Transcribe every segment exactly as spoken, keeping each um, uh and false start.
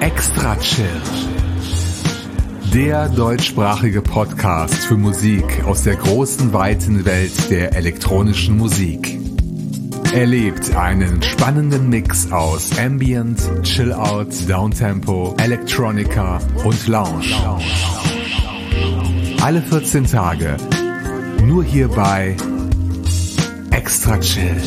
Extra Chill, der deutschsprachige Podcast für Musik aus der großen, weiten Welt der elektronischen Musik. Erlebt einen spannenden Mix aus Ambient, Chill-Out, Downtempo, Electronica und Lounge. Alle vierzehn Tage, nur hier bei Extra Chill.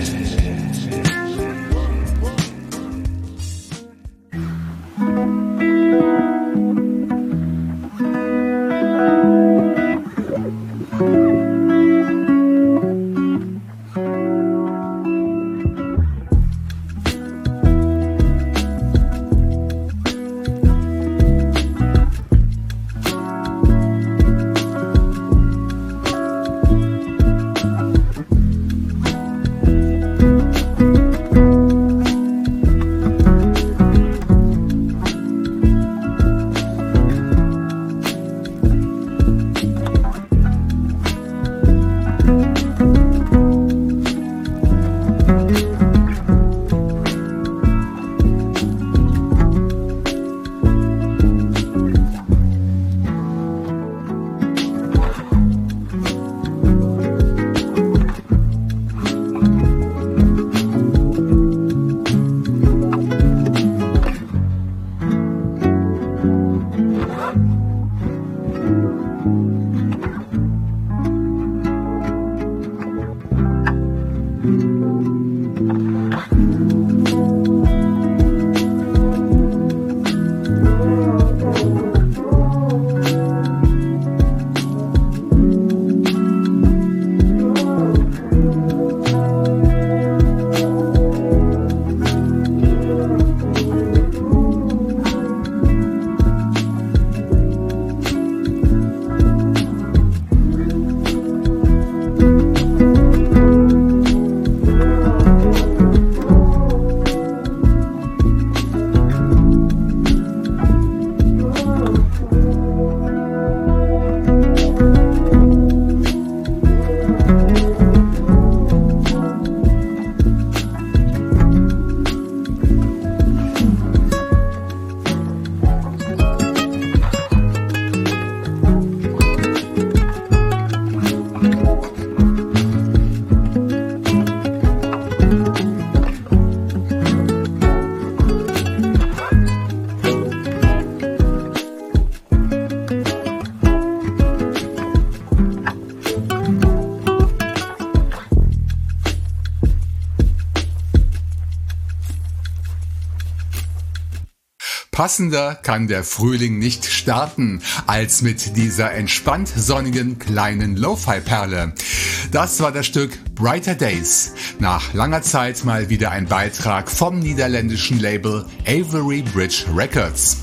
Passender kann der Frühling nicht starten, als mit dieser entspannt sonnigen kleinen Lo-Fi-Perle. Das war das Stück Brighter Days. Nach langer Zeit mal wieder ein Beitrag vom niederländischen Label Avery Bridge Records.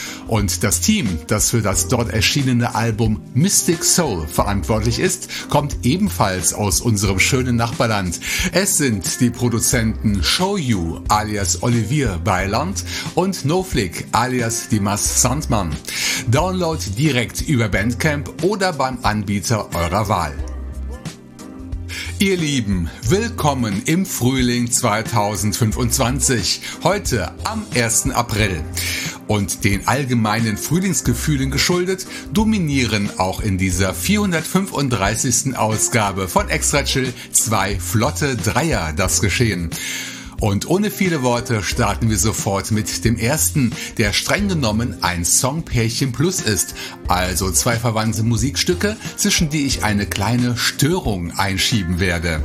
Und das Team, das für das dort erschienene Album Mystic Soul verantwortlich ist, kommt ebenfalls aus unserem schönen Nachbarland. Es sind die Produzenten Show You alias Olivier Beiland und NoFlick alias Dimas Sandmann. Download direkt über Bandcamp oder beim Anbieter eurer Wahl. Ihr Lieben, willkommen im Frühling zweitausendfünfundzwanzig, heute am ersten April. Und den allgemeinen Frühlingsgefühlen geschuldet, dominieren auch in dieser vierhundertfünfunddreißigsten Ausgabe von Extra Chill zwei flotte Dreier das Geschehen. Und ohne viele Worte starten wir sofort mit dem ersten, der streng genommen ein Songpärchen plus ist, also zwei verwandte Musikstücke, zwischen die ich eine kleine Störung einschieben werde.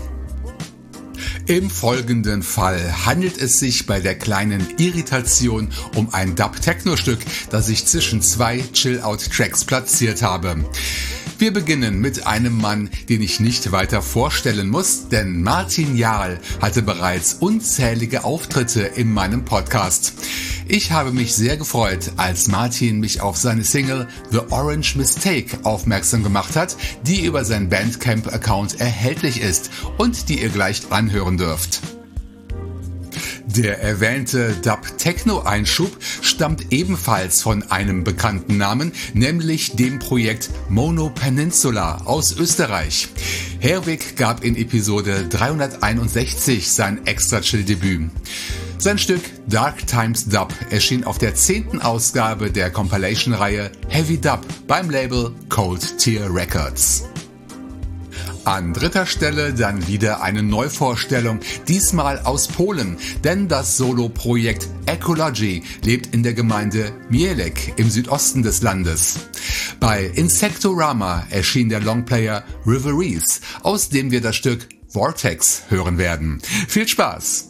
Im folgenden Fall handelt es sich bei der kleinen Irritation um ein Dub-Techno-Stück, das ich zwischen zwei Chill-Out-Tracks platziert habe. Wir beginnen mit einem Mann, den ich nicht weiter vorstellen muss, denn Martin Jarl hatte bereits unzählige Auftritte in meinem Podcast. Ich habe mich sehr gefreut, als Martin mich auf seine Single The Orange Mistake aufmerksam gemacht hat, die über sein Bandcamp-Account erhältlich ist und die ihr gleich anhören dürft. Der erwähnte Dub-Techno-Einschub stammt ebenfalls von einem bekannten Namen, nämlich dem Projekt Mono Peninsula aus Österreich. Herwig gab in Episode dreihunderteinundsechzig sein Extra-Chill-Debüt. Sein Stück Dark Times Dub erschien auf der zehnten Ausgabe der Compilation-Reihe Heavy Dub beim Label Cold Tear Records. An dritter Stelle dann wieder eine Neuvorstellung, diesmal aus Polen, denn das Soloprojekt Ecology lebt in der Gemeinde Mielek im Südosten des Landes. Bei Insectorama erschien der Longplayer Reveries, aus dem wir das Stück Vortex hören werden. Viel Spaß!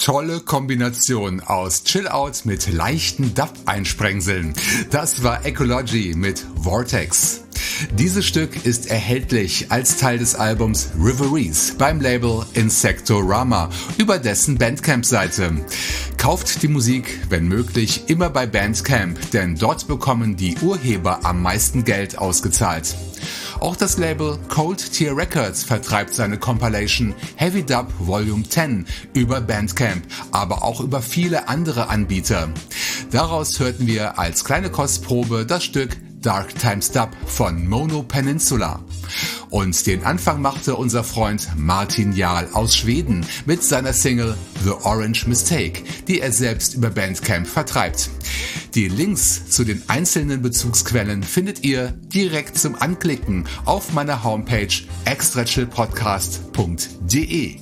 Tolle Kombination aus Chill-Out mit leichten Dub-Einsprengseln. Das war Ecology mit Vortex. Dieses Stück ist erhältlich als Teil des Albums Reveries beim Label Insectorama über dessen Bandcamp-Seite. Kauft die Musik, wenn möglich, immer bei Bandcamp, denn dort bekommen die Urheber am meisten Geld ausgezahlt. Auch das Label Cold Tier Records vertreibt seine Compilation Heavy Dub Volume zehn über Bandcamp, aber auch über viele andere Anbieter. Daraus hörten wir als kleine Kostprobe das Stück Dark Times Dub von Mono Peninsula. Und den Anfang machte unser Freund Martin Jahl aus Schweden mit seiner Single The Orange Mistake, die er selbst über Bandcamp vertreibt. Die Links zu den einzelnen Bezugsquellen findet ihr direkt zum Anklicken auf meiner Homepage extra chill podcast punkt de.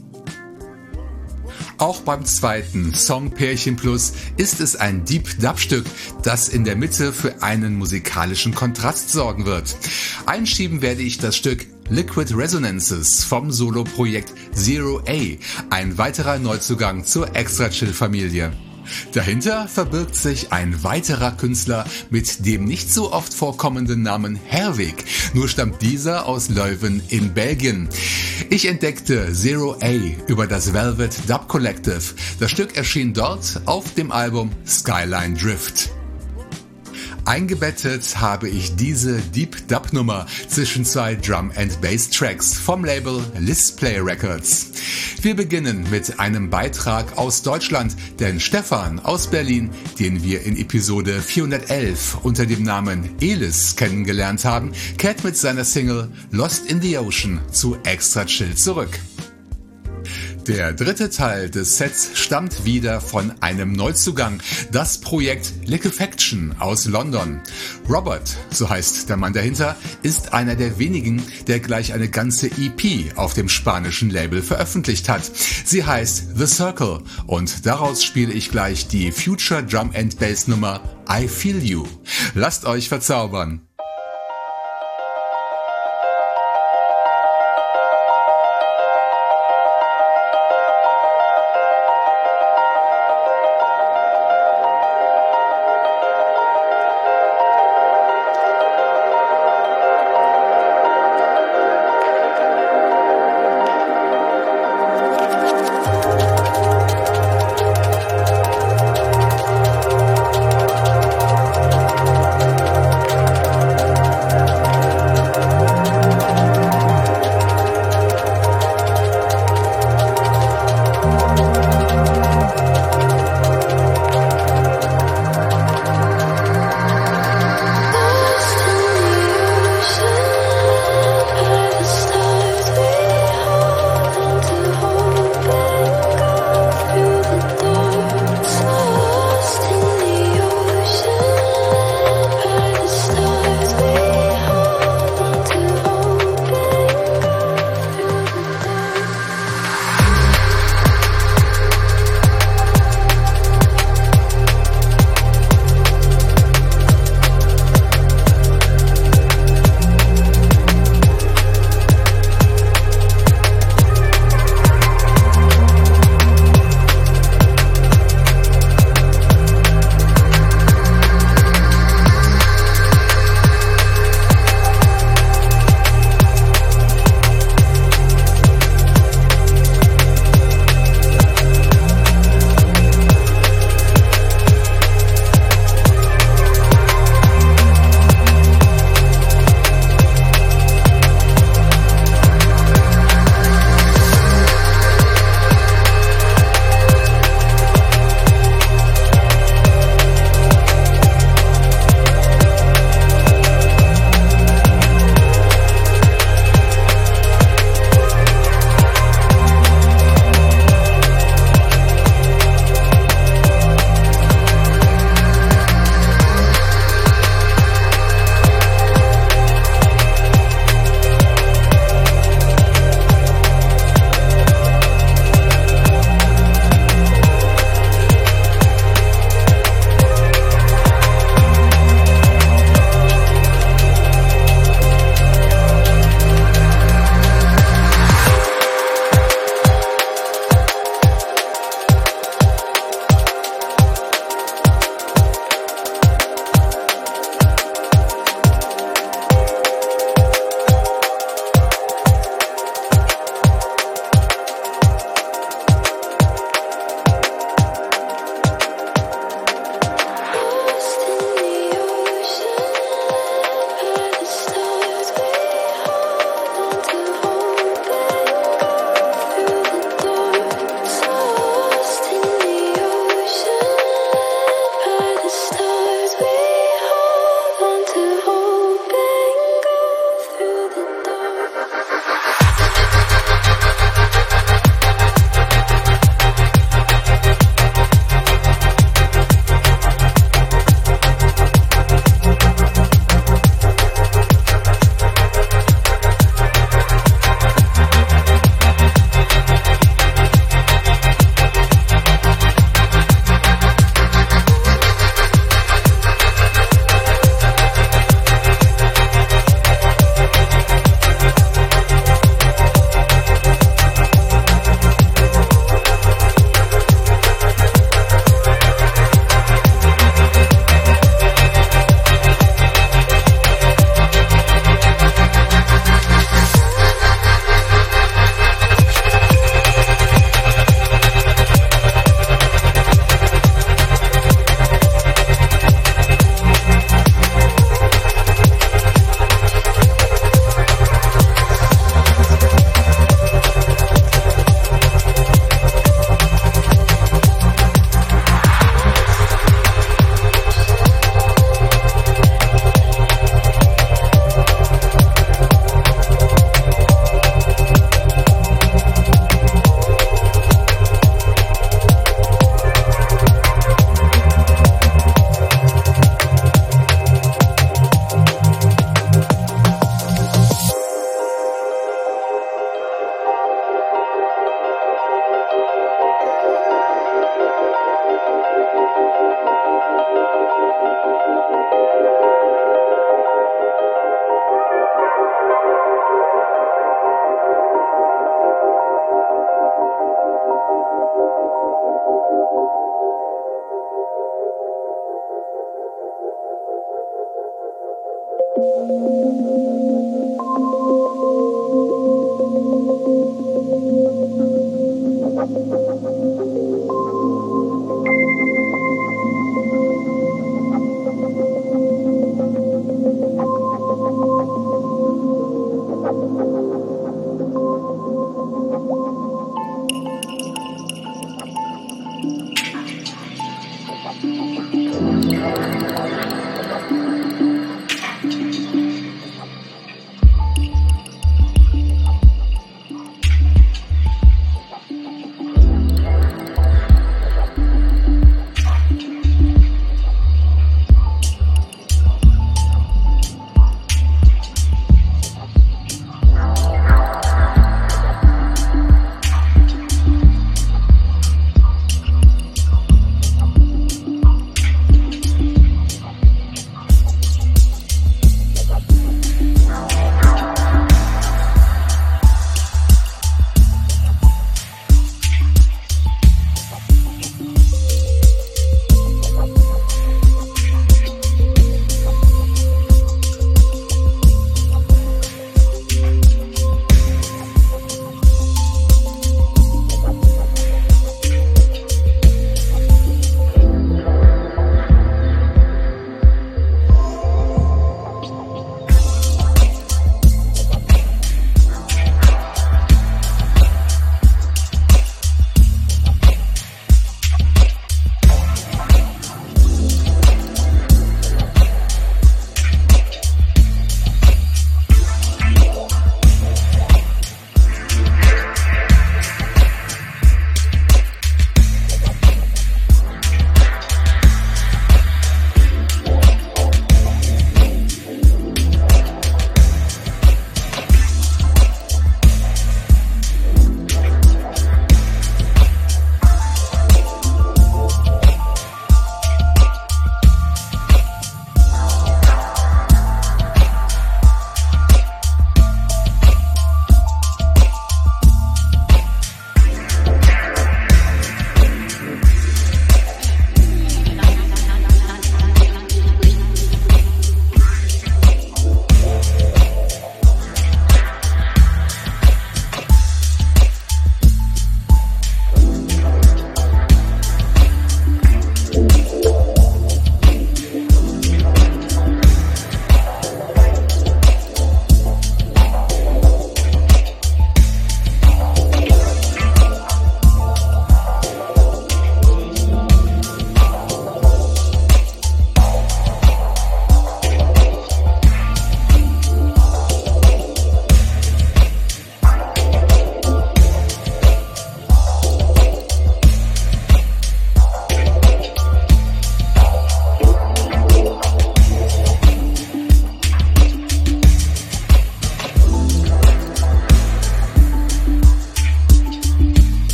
Auch beim zweiten Song Pärchen Plus ist es ein Deep Dub Stück, das in der Mitte für einen musikalischen Kontrast sorgen wird. Einschieben werde ich das Stück Liquid Resonances vom Solo-Projekt Zero A, ein weiterer Neuzugang zur Extra Chill Familie. Dahinter verbirgt sich ein weiterer Künstler mit dem nicht so oft vorkommenden Namen Herwig, nur stammt dieser aus Leuven in Belgien. Ich entdeckte Zero A über das Velvet Dub Collective. Das Stück erschien dort auf dem Album Skyline Drift. Eingebettet habe ich diese Deep Dub Nummer zwischen zwei Drum and Bass Tracks vom Label Lisplay Records. Wir beginnen mit einem Beitrag aus Deutschland, denn Stefan aus Berlin, den wir in Episode vierhundertelf unter dem Namen Elis kennengelernt haben, kehrt mit seiner Single Lost in the Ocean zu Extra Chill zurück. Der dritte Teil des Sets stammt wieder von einem Neuzugang, das Projekt Liquefaction aus London. Robert, so heißt der Mann dahinter, ist einer der wenigen, der gleich eine ganze E P auf dem spanischen Label veröffentlicht hat. Sie heißt The Circle und daraus spiele ich gleich die Future Drum and Bass Nummer I Feel You. Lasst euch verzaubern!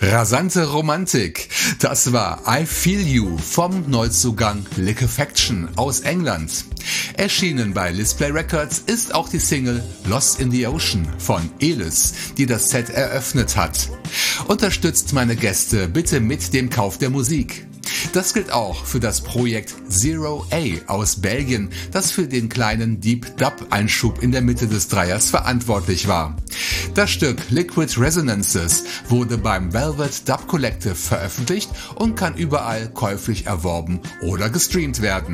Rasante Romantik. Das war I Feel You vom Neuzugang Liquefaction aus England. Erschienen bei Lisplay Records ist auch die Single Lost in the Ocean von Elis, die das Set eröffnet hat. Unterstützt meine Gäste bitte mit dem Kauf der Musik. Das gilt auch für das Projekt Zero A aus Belgien, das für den kleinen Deep Dub Einschub in der Mitte des Dreiers verantwortlich war. Das Stück Liquid Resonances wurde beim Velvet Dub Collective veröffentlicht und kann überall käuflich erworben oder gestreamt werden.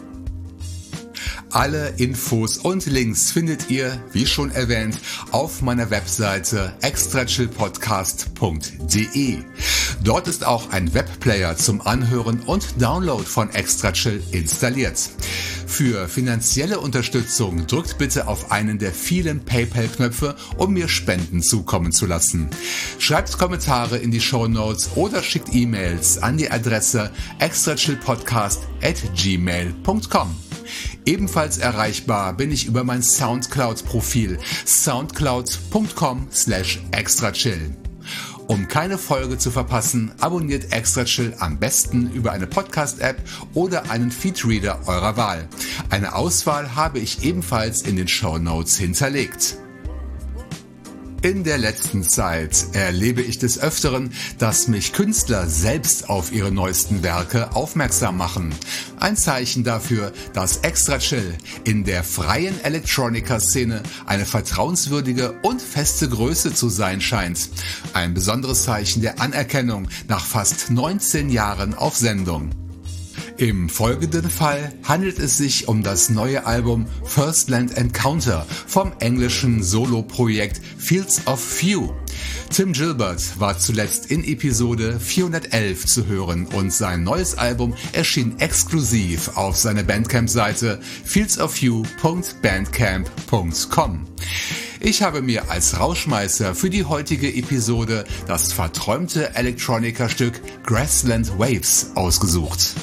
Alle Infos und Links findet ihr, wie schon erwähnt, auf meiner Webseite extra chill podcast punkt de. Dort ist auch ein Webplayer zum Anhören und Download von Extra Chill installiert. Für finanzielle Unterstützung drückt bitte auf einen der vielen PayPal-Knöpfe, um mir Spenden zukommen zu lassen. Schreibt Kommentare in die Shownotes oder schickt E-Mails an die Adresse extra chill podcast at gmail punkt com. Ebenfalls erreichbar bin ich über mein Soundcloud-Profil soundcloud punkt com slash extrachill. Um keine Folge zu verpassen, abonniert Extra Chill am besten über eine Podcast-App oder einen Feedreader eurer Wahl. Eine Auswahl habe ich ebenfalls in den Shownotes hinterlegt. In der letzten Zeit erlebe ich des Öfteren, dass mich Künstler selbst auf ihre neuesten Werke aufmerksam machen. Ein Zeichen dafür, dass Extra Chill in der freien Electronica-Szene eine vertrauenswürdige und feste Größe zu sein scheint. Ein besonderes Zeichen der Anerkennung nach fast neunzehn Jahren auf Sendung. Im folgenden Fall handelt es sich um das neue Album First Land Encounter vom englischen Solo-Projekt Fields of View. Tim Gilbert war zuletzt in Episode vierhundertelf zu hören und sein neues Album erschien exklusiv auf seiner Bandcamp-Seite fields of view punkt bandcamp punkt com. Ich habe mir als Rauschmeißer für die heutige Episode das verträumte Electronica-Stück Grassland Waves ausgesucht.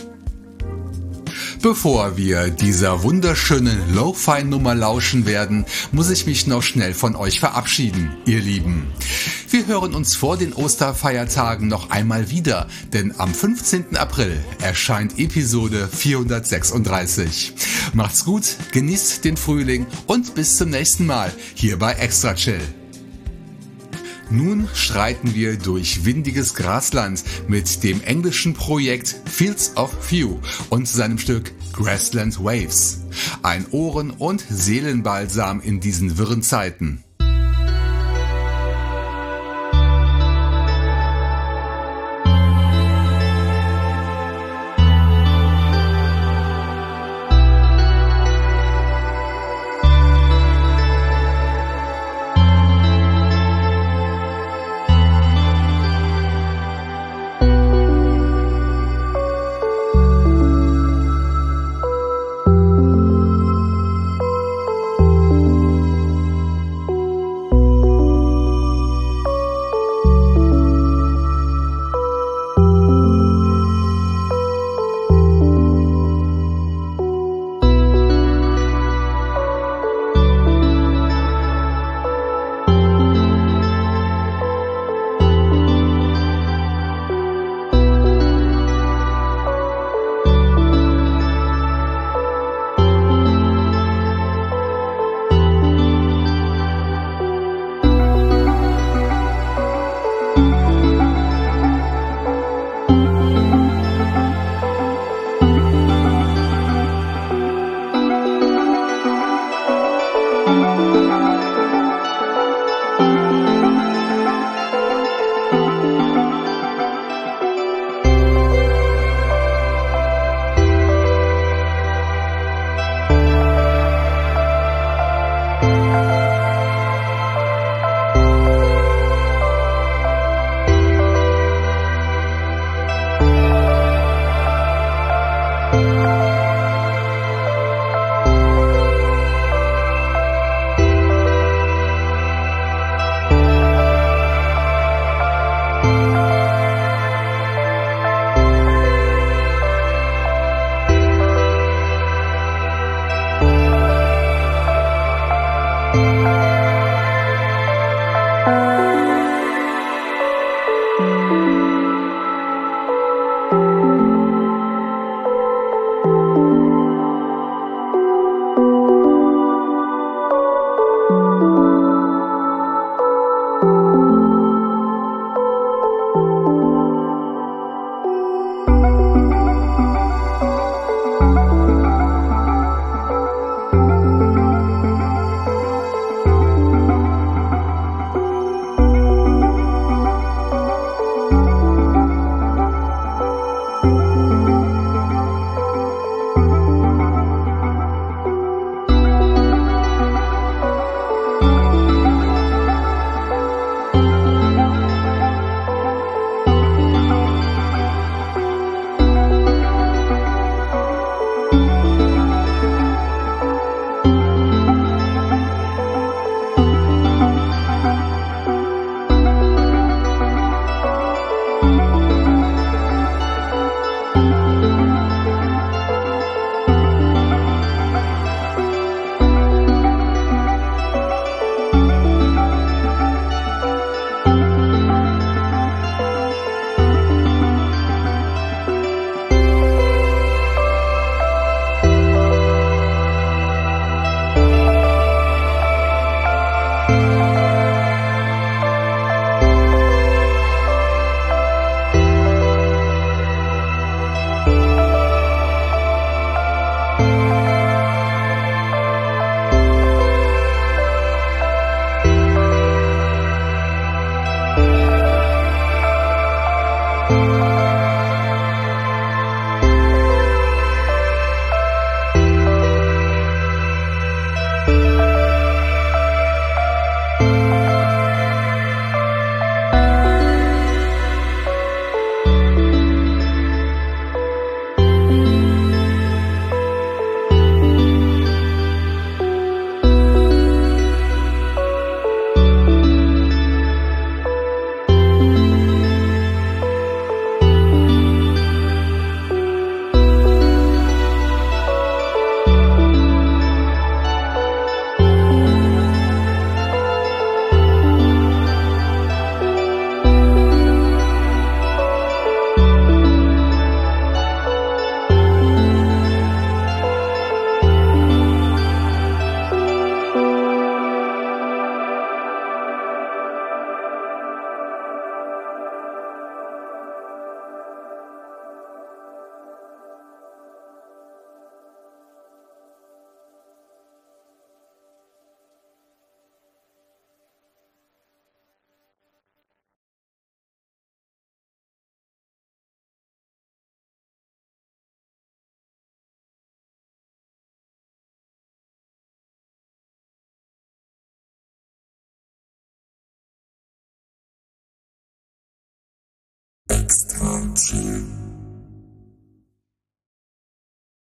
Bevor wir dieser wunderschönen Lo-Fi-Nummer lauschen werden, muss ich mich noch schnell von euch verabschieden, ihr Lieben. Wir hören uns vor den Osterfeiertagen noch einmal wieder, denn am fünfzehnten April erscheint Episode vierhundertsechsunddreißig. Macht's gut, genießt den Frühling und bis zum nächsten Mal hier bei Extra Chill. Nun streiten wir durch windiges Grasland mit dem englischen Projekt Fields of View und seinem Stück Grassland Waves. Ein Ohren- und Seelenbalsam in diesen wirren Zeiten. extra chill.